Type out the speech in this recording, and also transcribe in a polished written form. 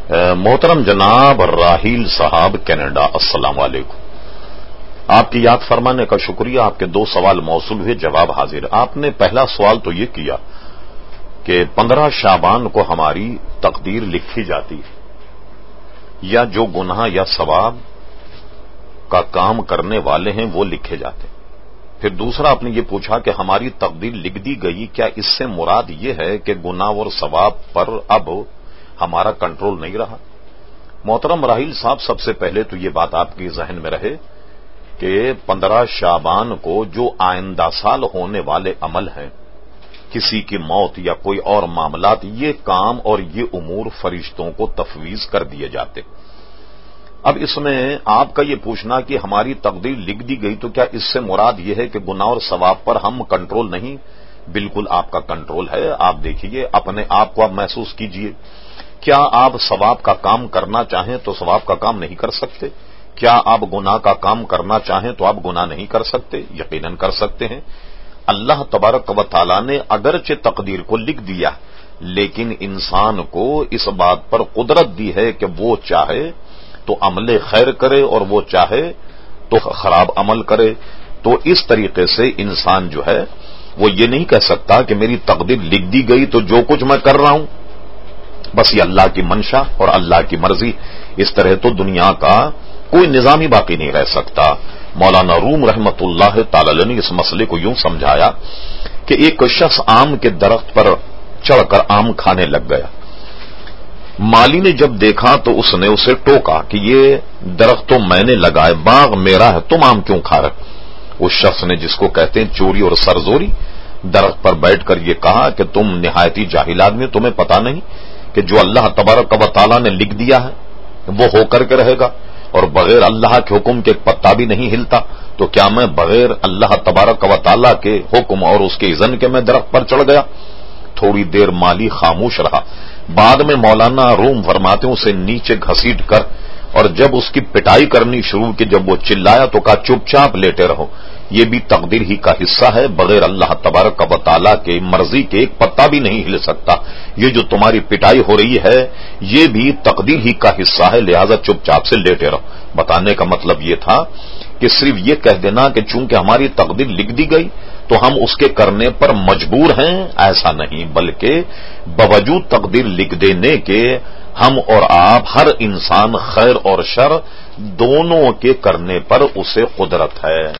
محترم جناب راہیل صاحب کینیڈا، السلام علیکم۔ آپ کی یاد فرمانے کا شکریہ۔ آپ کے 2 سوال موصول ہوئے، جواب حاضر۔ آپ نے پہلا سوال تو یہ کیا کہ 15 شعبان کو ہماری تقدیر لکھی جاتی ہے یا جو گناہ یا ثواب کا کام کرنے والے ہیں وہ لکھے جاتے ہیں۔ پھر دوسرا آپ نے یہ پوچھا کہ ہماری تقدیر لکھ دی گئی، کیا اس سے مراد یہ ہے کہ گناہ اور ثواب پر اب ہمارا کنٹرول نہیں رہا؟ محترم راہیل صاحب، سب سے پہلے تو یہ بات آپ کی ذہن میں رہے کہ 15 شعبان کو جو آئندہ سال ہونے والے عمل ہیں، کسی کی موت یا کوئی اور معاملات، یہ کام اور یہ امور فرشتوں کو تفویض کر دیے جاتے۔ اب اس میں آپ کا یہ پوچھنا کہ ہماری تقدیر لکھ دی گئی تو کیا اس سے مراد یہ ہے کہ گناہ اور ثواب پر ہم کنٹرول نہیں؟ بالکل آپ کا کنٹرول ہے۔ آپ دیکھیے، اپنے آپ کو آپ محسوس کیجئے، کیا آپ ثواب کا کام کرنا چاہیں تو ثواب کا کام نہیں کر سکتے؟ کیا آپ گناہ کا کام کرنا چاہیں تو آپ گناہ نہیں کر سکتے؟ یقیناً کر سکتے ہیں۔ اللہ تبارک و تعالی نے اگرچہ تقدیر کو لکھ دیا، لیکن انسان کو اس بات پر قدرت دی ہے کہ وہ چاہے تو عمل خیر کرے اور وہ چاہے تو خراب عمل کرے۔ تو اس طریقے سے انسان جو ہے وہ یہ نہیں کہہ سکتا کہ میری تقدیر لکھ دی گئی تو جو کچھ میں کر رہا ہوں بس یہ اللہ کی منشا اور اللہ کی مرضی۔ اس طرح تو دنیا کا کوئی نظام ہی باقی نہیں رہ سکتا۔ مولانا روم رحمت اللہ تعالی علیہ نے اس مسئلے کو یوں سمجھایا کہ ایک شخص آم کے درخت پر چڑھ کر آم کھانے لگ گیا۔ مالی نے جب دیکھا تو اس نے اسے ٹوکا کہ یہ درخت تو میں نے لگائے، باغ میرا ہے، تم آم کیوں کھا رہے؟ اس شخص نے، جس کو کہتے ہیں چوری اور سرزوری، درخت پر بیٹھ کر یہ کہا کہ تم نہایتی جاہل آدمی، تمہیں پتا نہیں کہ جو اللہ تبارک و تعالی نے لکھ دیا ہے وہ ہو کر کے رہے گا، اور بغیر اللہ کے حکم کے ایک پتا بھی نہیں ہلتا، تو کیا میں بغیر اللہ تبارک و تعالی کے حکم اور اس کے اذن کے میں درخت پر چڑھ گیا؟ تھوڑی دیر مالی خاموش رہا، بعد میں مولانا روم فرماتے ہیں اسے نیچے گھسیٹ کر اور جب اس کی پٹائی کرنی شروع کی، جب وہ چلایا تو کہا چپ چاپ لیٹے رہو، یہ بھی تقدیر ہی کا حصہ ہے، بغیر اللہ تبارک و تعالی کے مرضی کے ایک پتا بھی نہیں ہل سکتا، یہ جو تمہاری پٹائی ہو رہی ہے یہ بھی تقدیر ہی کا حصہ ہے، لہذا چپ چاپ سے لیٹے رہو۔ بتانے کا مطلب یہ تھا کہ صرف یہ کہہ دینا کہ چونکہ ہماری تقدیر لکھ دی گئی تو ہم اس کے کرنے پر مجبور ہیں، ایسا نہیں، بلکہ باوجود تقدیر لکھ دینے کے ہم اور آپ، ہر انسان خیر اور شر دونوں کے کرنے پر اسے قدرت ہے۔